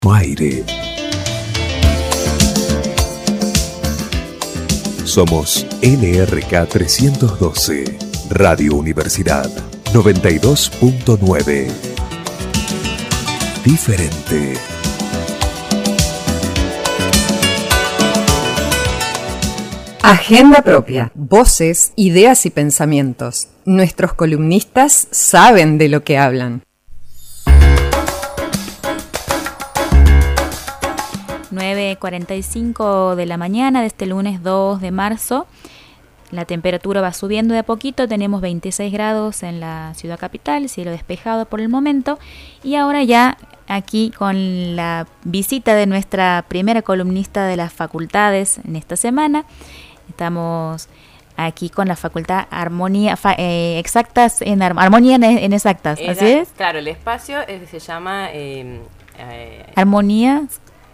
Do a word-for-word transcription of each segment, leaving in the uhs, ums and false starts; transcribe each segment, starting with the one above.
Aire. Somos N R K trescientos doce, Radio Universidad noventa y dos punto nueve. Diferente. Agenda propia. Voces, ideas y pensamientos. Nuestros columnistas saben de lo que hablan. nueve cuarenta y cinco de la mañana de este lunes dos de marzo. La temperatura va subiendo de a poquito, tenemos veintiséis grados en la ciudad capital, cielo despejado por el momento. Y ahora ya aquí con la visita de nuestra primera columnista de las facultades en esta semana. Estamos aquí con la facultad Armonía fa, eh, Exactas, en ar, Armonía en, en Exactas, Era, ¿así es? Claro, el espacio eh, se llama... Eh, eh, Armonía,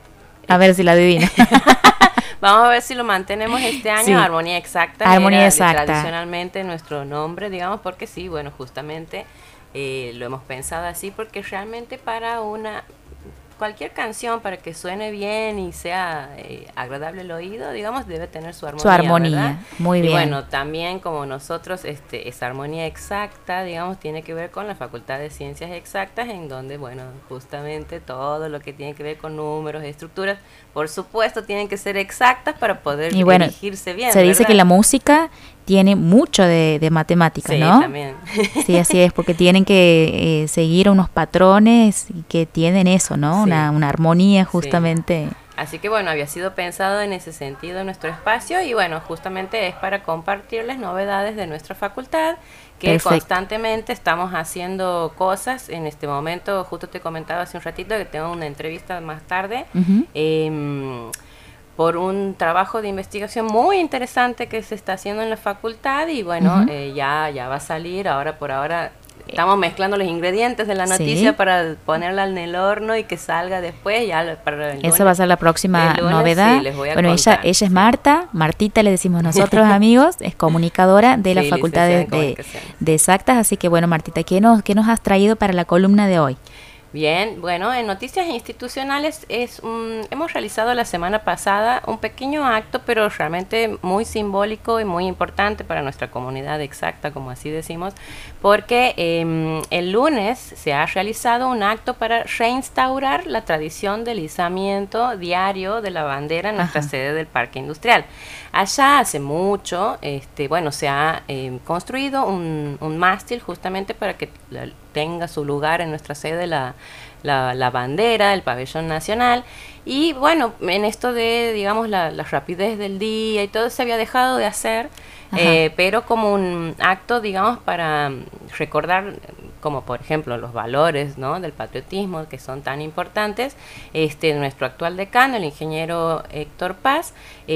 a ver si la adivina. Vamos a ver si lo mantenemos este año. Sí. Armonía Exacta. Armonía era Exacta. Tradicionalmente nuestro nombre, digamos, porque sí, bueno, justamente eh, lo hemos pensado así, porque realmente para una... cualquier canción, para que suene bien y sea eh, agradable al oído, digamos, debe tener su armonía. Su armonía, ¿verdad? muy bien. Y bueno, también como nosotros, este, esa armonía exacta, digamos, tiene que ver con la Facultad de Ciencias Exactas, en donde, bueno, justamente todo lo que tiene que ver con números, estructuras, por supuesto, tienen que ser exactas para poder y bueno, dirigirse bien. Se ¿verdad? dice que la música tiene mucho de, de matemáticas, sí, ¿no? También. Sí, así es, porque tienen que eh, seguir unos patrones que tienen eso, ¿no? Sí. Una, una armonía justamente. Sí. Así que bueno, había sido pensado en ese sentido en nuestro espacio y bueno, justamente es para compartirles novedades de nuestra facultad, que Perfecto. Constantemente estamos haciendo cosas. En este momento, justo te comentaba hace un ratito que tengo una entrevista más tarde. Uh-huh. eh, por un trabajo de investigación muy interesante que se está haciendo en la facultad y bueno, uh-huh. eh, ya, ya va a salir, ahora por ahora estamos mezclando los ingredientes de la noticia sí. para ponerla en el horno y que salga después. Ya para el Esa lunes, va a ser la próxima lunes, novedad. Sí, les voy a bueno, ella, ella es Marta, Martita le decimos nosotros amigos, es comunicadora de la sí, Facultad de, de, de Exactas, así que bueno Martita, ¿qué nos, qué nos has traído para la columna de hoy? Bien, bueno, en Noticias Institucionales es un, hemos realizado la semana pasada un pequeño acto, pero realmente muy simbólico y muy importante para nuestra comunidad exacta, como así decimos, porque eh, el lunes se ha realizado un acto para reinstaurar la tradición del izamiento diario de la bandera en nuestra Ajá. sede del Parque Industrial. Allá hace mucho, este, bueno, se ha eh, construido un, un mástil justamente para que la, tenga su lugar en nuestra sede la, la, la bandera, el pabellón nacional. Y bueno, en esto de, digamos, la, la rapidez del día y todo se había dejado de hacer, eh, pero como un acto, digamos, para recordar, como por ejemplo los valores, ¿no?, del patriotismo que son tan importantes. Este, nuestro actual decano, el ingeniero Héctor Paz,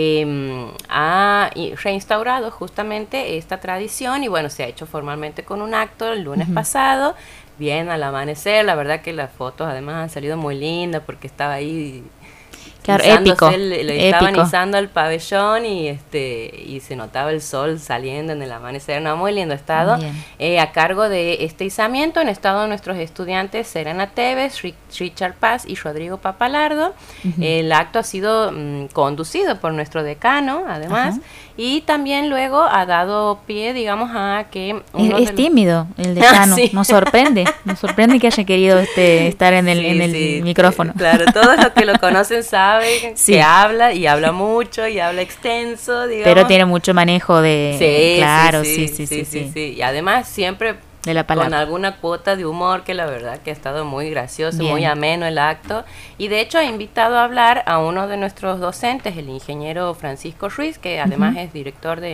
eh, ha reinstaurado justamente esta tradición y bueno, se ha hecho formalmente con un acto el lunes uh-huh. pasado, bien al amanecer. La verdad que las fotos además han salido muy lindas porque estaba ahí... Claro, épico, el, le estaban épico. izando el pabellón y este y se notaba el sol saliendo en el amanecer, no, muy lindo estado. Eh, a cargo de este izamiento han estado nuestros estudiantes Serena Tevez, Richard Paz y Rodrigo Papalardo. Uh-huh. El acto ha sido mmm, conducido por nuestro decano, además, uh-huh. y también luego ha dado pie, digamos, a que... Uno es es tímido el decano, sí. nos sorprende, nos sorprende que haya querido este estar en el, sí, en el sí, micrófono. Claro, todos los que lo conocen saben sí. que habla y habla mucho y habla extenso, digamos. Pero tiene mucho manejo de... Sí, claro, sí, sí, sí, sí. sí, sí, sí, sí. Y además siempre de la palabra. Con alguna cuota de humor, que la verdad que ha estado muy gracioso, Bien. Muy ameno el acto. Y de hecho ha invitado a hablar a uno de nuestros docentes, el ingeniero Francisco Ruiz, que además uh-huh. es director de...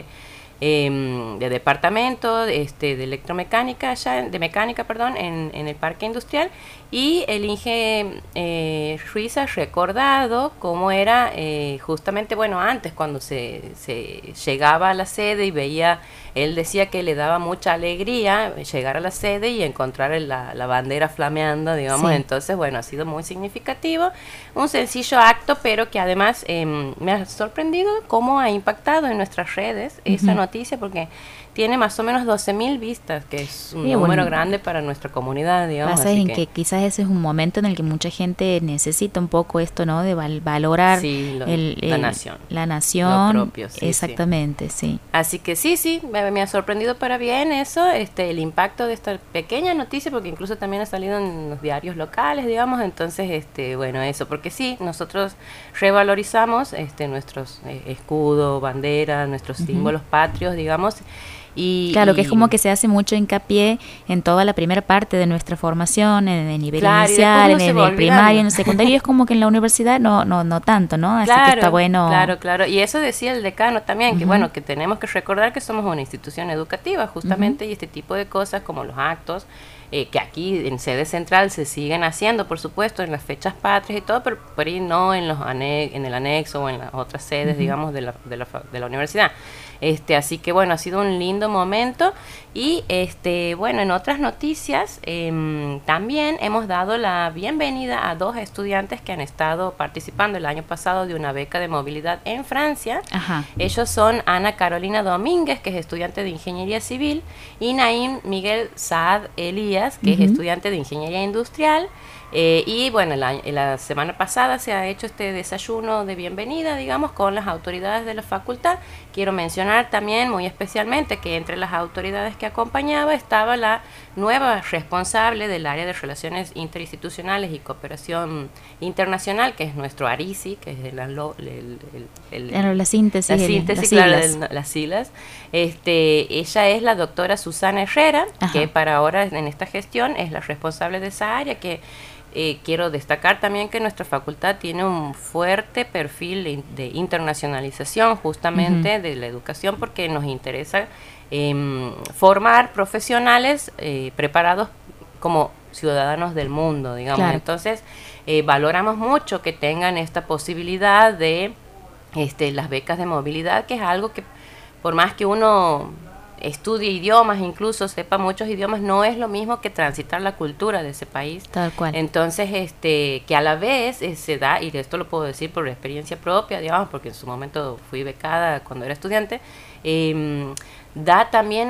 Eh, de departamento este, de electromecánica allá, de mecánica perdón en, en el parque industrial, y el Inge eh, Ruiz ha recordado cómo era eh, justamente, bueno, antes cuando se, se llegaba a la sede y veía, él decía que le daba mucha alegría llegar a la sede y encontrar la, la bandera flameando, digamos, sí. Entonces, bueno, ha sido muy significativo, un sencillo acto, pero que además eh, me ha sorprendido cómo ha impactado en nuestras redes uh-huh. esa noticia, porque tiene más o menos doce mil vistas, que es un sí, número bueno, grande para nuestra comunidad, digamos. Pasa así en que, que quizás quizás ese es un momento en el que mucha gente necesita un poco esto, ¿no? De val- valorar sí, lo, el, la el, nación. La nación. Lo propio, sí, exactamente, sí. sí. Así que sí, sí, me, me ha sorprendido para bien eso, este, el impacto de esta pequeña noticia, porque incluso también ha salido en los diarios locales, digamos, entonces, este, bueno, eso, porque sí, nosotros revalorizamos este, nuestros eh, escudos, banderas, nuestros uh-huh. símbolos patrios, digamos. Y, claro, y, que es como que se hace mucho hincapié en toda la primera parte de nuestra formación, en el nivel claro, inicial, en el primario, en el secundario, y es como que en la universidad no no no tanto, ¿no? Así claro, que está bueno. Claro, claro, y eso decía el decano también, uh-huh. que bueno, que tenemos que recordar que somos una institución educativa, justamente, uh-huh. y este tipo de cosas como los actos, eh, que aquí en sede central se siguen haciendo, por supuesto, en las fechas patrias y todo, pero por ahí no en los ane- en el anexo o en las otras sedes, uh-huh. digamos, de la, de la, de la universidad. Este, así que bueno, ha sido un lindo momento y este, bueno, en otras noticias eh, también hemos dado la bienvenida a dos estudiantes que han estado participando el año pasado de una beca de movilidad en Francia. Ajá. Ellos son Ana Carolina Domínguez, que es estudiante de Ingeniería Civil, y Naim Miguel Saad Elías, que uh-huh. es estudiante de Ingeniería Industrial. Eh, y bueno, la, la semana pasada se ha hecho este desayuno de bienvenida, digamos, con las autoridades de la facultad. Quiero mencionar también muy especialmente que entre las autoridades que acompañaba estaba la nueva responsable del área de Relaciones Interinstitucionales y Cooperación Internacional, que es nuestro ARISI, que es la, el, el, el, el, la síntesis, la síntesis el, las, claro, siglas. De, las siglas. Este, ella es la doctora Susana Herrera, Ajá. que para ahora en esta gestión es la responsable de esa área, que Eh, quiero destacar también que nuestra facultad tiene un fuerte perfil de, de internacionalización justamente uh-huh. de la educación, porque nos interesa eh, formar profesionales eh, preparados como ciudadanos del mundo, digamos. Claro. Entonces, eh, valoramos mucho que tengan esta posibilidad de este, las becas de movilidad, que es algo que por más que uno estudie idiomas, incluso sepa muchos idiomas, no es lo mismo que transitar la cultura de ese país. Tal cual. Entonces, este, que a la vez eh, se da, y esto lo puedo decir por experiencia propia, digamos, porque en su momento fui becada cuando era estudiante, eh, da también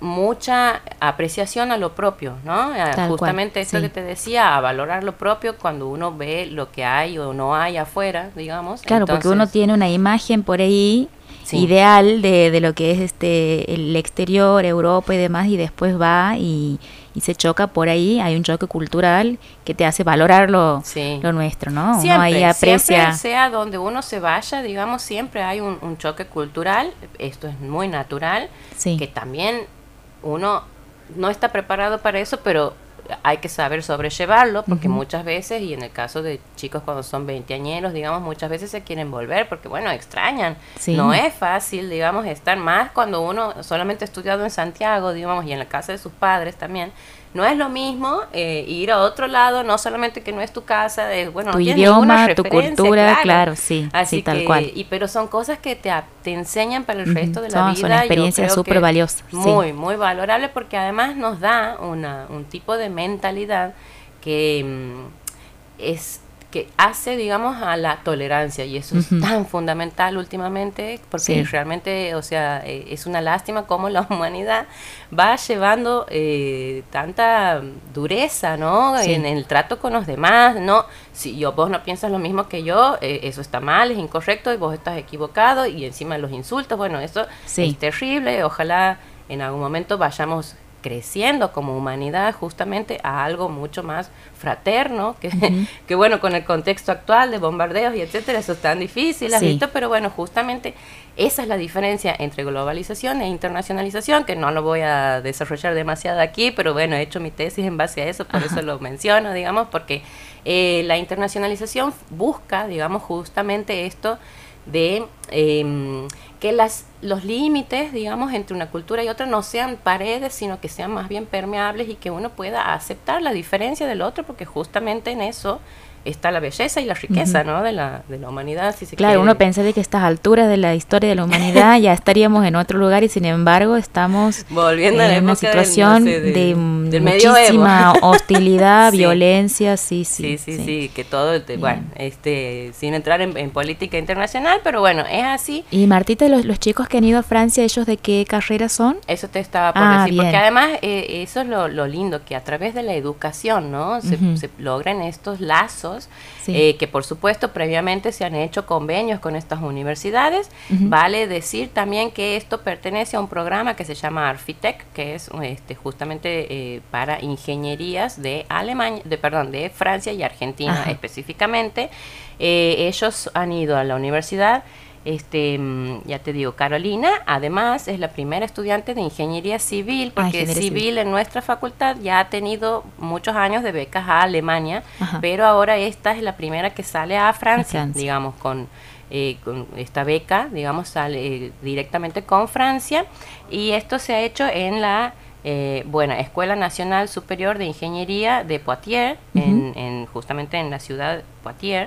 mucha apreciación a lo propio, ¿no? Tal Justamente cual, esto sí. que te decía, a valorar lo propio cuando uno ve lo que hay o no hay afuera, digamos. Claro, Entonces, porque uno tiene una imagen por ahí sí. ideal de, de lo que es este el exterior, Europa y demás, y después va y, y se choca por ahí, hay un choque cultural que te hace valorar lo, sí. lo nuestro, ¿no? Siempre, uno ahí aprecia. Siempre, sea donde uno se vaya, digamos, siempre hay un, un choque cultural, esto es muy natural, sí. que también uno no está preparado para eso, pero hay que saber sobrellevarlo, porque uh-huh. muchas veces, y en el caso de chicos cuando son veinteañeros, digamos, muchas veces se quieren volver porque, bueno, extrañan. Sí. No es fácil, digamos, estar más cuando uno solamente ha estudiado en Santiago, digamos, y en la casa de sus padres también. No es lo mismo eh, ir a otro lado, no solamente que no es tu casa, es, bueno, tu no idioma, tu cultura, claro, claro sí, así sí, tal que, cual. Y, pero son cosas que te, te enseñan para el uh-huh. resto de la son, vida. Son experiencias súper valiosas. Muy, sí. muy valorable, porque además nos da una, un tipo de mentalidad que mm, es que hace, digamos, a la tolerancia, y eso uh-huh. es tan fundamental últimamente, porque sí. realmente, o sea, eh, es una lástima cómo la humanidad va llevando eh, tanta dureza, ¿no? Sí. En el trato con los demás, ¿no? Si yo, vos no piensas lo mismo que yo, eh, eso está mal, es incorrecto, y vos estás equivocado, y encima los insultos, bueno, eso sí. es terrible. Ojalá en algún momento vayamos creciendo como humanidad justamente a algo mucho más fraterno, que, uh-huh. que bueno, con el contexto actual de bombardeos y etcétera, eso es tan difícil, ¿has sí. visto? Pero bueno, justamente esa es la diferencia entre globalización e internacionalización, que no lo voy a desarrollar demasiado aquí, pero bueno, he hecho mi tesis en base a eso, por Ajá. eso lo menciono, digamos, porque eh, la internacionalización busca, digamos, justamente esto de eh, que las los límites, digamos, entre una cultura y otra no sean paredes, sino que sean más bien permeables, y que uno pueda aceptar la diferencia del otro, porque justamente en eso está la belleza y la riqueza, uh-huh. ¿no? de la de la humanidad, si se claro, quiere. Uno pensa de que a estas alturas de la historia de la humanidad ya estaríamos en otro lugar y sin embargo estamos volviendo en a la una situación del, no sé, de, de, del muchísima hostilidad, sí. violencia, sí Sí, sí, sí, sí, sí, que todo, te, bueno, este, sin entrar en, en política internacional, pero bueno, es así. Y Martita, los, los chicos que han ido a Francia, ¿ellos de qué carrera son? Eso te estaba por ah, decir, bien. porque además eh, eso es lo, lo lindo, que a través de la educación, ¿no? Se, uh-huh. se logran estos lazos, sí. eh, que por supuesto previamente se han hecho convenios con estas universidades. Uh-huh. Vale decir también que esto pertenece a un programa que se llama Arfitec, que es este, justamente eh, para ingenierías de Alemania, de perdón, de Francia y Argentina. Ajá. Específicamente. Eh, ellos han ido a la universidad. Este, ya te digo, Carolina, además es la primera estudiante de ingeniería civil, porque ah, ingeniería civil, civil en nuestra facultad ya ha tenido muchos años de becas a Alemania, ajá. pero ahora esta es la primera que sale a Francia, Francia. digamos, con, eh, con esta beca, digamos, sale eh, directamente con Francia, y esto se ha hecho en la eh, bueno, Escuela Nacional Superior de Ingeniería de Poitiers, uh-huh. en, en, justamente en la ciudad de Poitiers.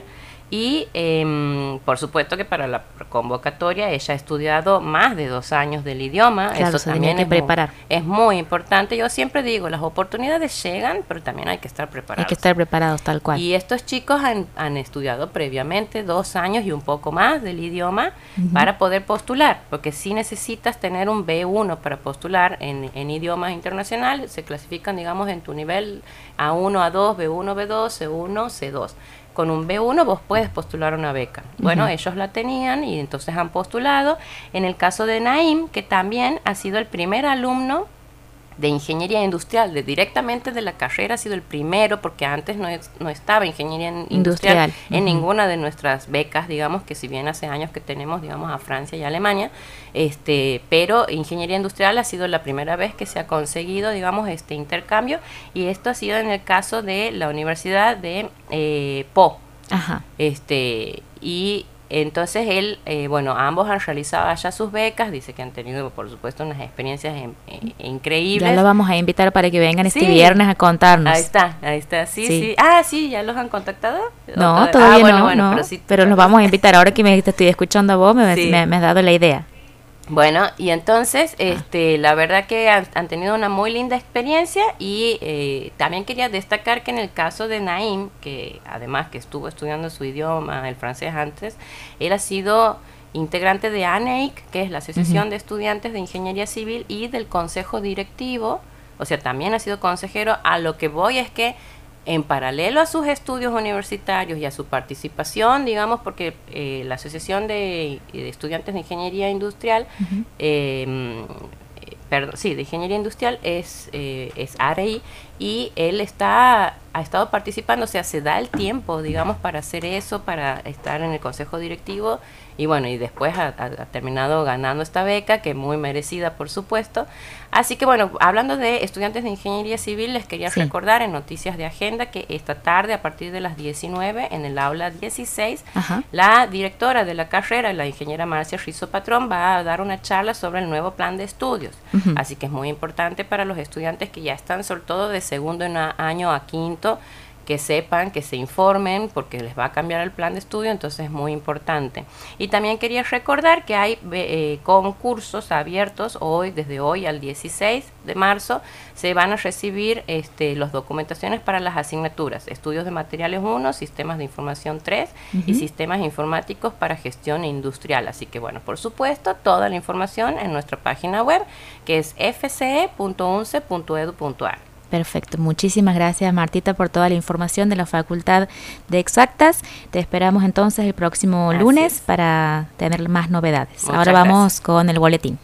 Y eh, por supuesto que para la convocatoria ella ha estudiado más de dos años del idioma. Claro, eso también que es, preparar. Muy, es muy importante. Yo siempre digo, las oportunidades llegan, pero también hay que estar preparados. Hay que estar preparados, tal cual. Y estos chicos han, han estudiado previamente dos años y un poco más del idioma uh-huh. para poder postular, porque si necesitas tener un B uno para postular en, en idiomas internacionales. Se clasifican, digamos, en tu nivel A uno, A dos, B uno, B dos, C uno, C dos. Con un B uno vos puedes postular una beca. Bueno, uh-huh. ellos la tenían y entonces han postulado. En el caso de Naim, que también ha sido el primer alumno de ingeniería industrial, de directamente de la carrera, ha sido el primero, porque antes no, es, no estaba ingeniería industrial, industrial. en uh-huh. ninguna de nuestras becas, digamos, que si bien hace años que tenemos, digamos, a Francia y a Alemania, este, pero ingeniería industrial ha sido la primera vez que se ha conseguido, digamos, este intercambio, y esto ha sido en el caso de la Universidad de eh, Po. Ajá. Este, y entonces él, eh, bueno, ambos han realizado allá sus becas, dice que han tenido, por supuesto, unas experiencias en, en, increíbles. Ya los vamos a invitar para que vengan sí. este viernes a contarnos. Ahí está, ahí está, sí, sí. sí. Ah, sí, ¿ya los han contactado? No, todavía ah, bueno, no, bueno, no, pero, sí, pero los vamos a invitar. Ahora que me te estoy escuchando a vos, me, sí. me, me has dado la idea. Bueno, y entonces, este, la verdad que han, han tenido una muy linda experiencia y eh, también quería destacar que en el caso de Naim, que además que estuvo estudiando su idioma, el francés antes, él ha sido integrante de A N E I C, que es la Asociación uh-huh. de Estudiantes de Ingeniería Civil, y del Consejo Directivo, o sea, también ha sido consejero. A lo que voy es que en paralelo a sus estudios universitarios y a su participación, digamos, porque eh, la Asociación de, de Estudiantes de Ingeniería Industrial, uh-huh. eh, perdón, sí, de Ingeniería Industrial es, eh, es A R I, y él está ha estado participando, o sea, se da el tiempo, digamos, para hacer eso, para estar en el consejo directivo, y bueno, y después ha, ha, ha terminado ganando esta beca, que es muy merecida, por supuesto. Así que bueno, hablando de estudiantes de ingeniería civil, les quería sí. recordar en Noticias de Agenda que esta tarde, a partir de las diecinueve, en el aula dieciséis, Ajá. la directora de la carrera, la ingeniera Marcia Rizzo Patrón, va a dar una charla sobre el nuevo plan de estudios. Uh-huh. Así que es muy importante para los estudiantes que ya están, sobre todo de segundo año a quinto, que sepan, que se informen, porque les va a cambiar el plan de estudio, entonces es muy importante. Y también quería recordar que hay eh, concursos abiertos hoy, desde hoy al dieciséis de marzo, se van a recibir este, las documentaciones para las asignaturas, estudios de materiales uno, sistemas de información tres uh-huh. y sistemas informáticos para gestión industrial. Así que bueno, por supuesto, toda la información en nuestra página web, que es f c e punto u n c e punto e d u punto a r. Perfecto, muchísimas gracias Martita por toda la información de la Facultad de Exactas. Te esperamos entonces el próximo Así lunes es. para tener más novedades. Muchas Ahora vamos gracias. con el boletín.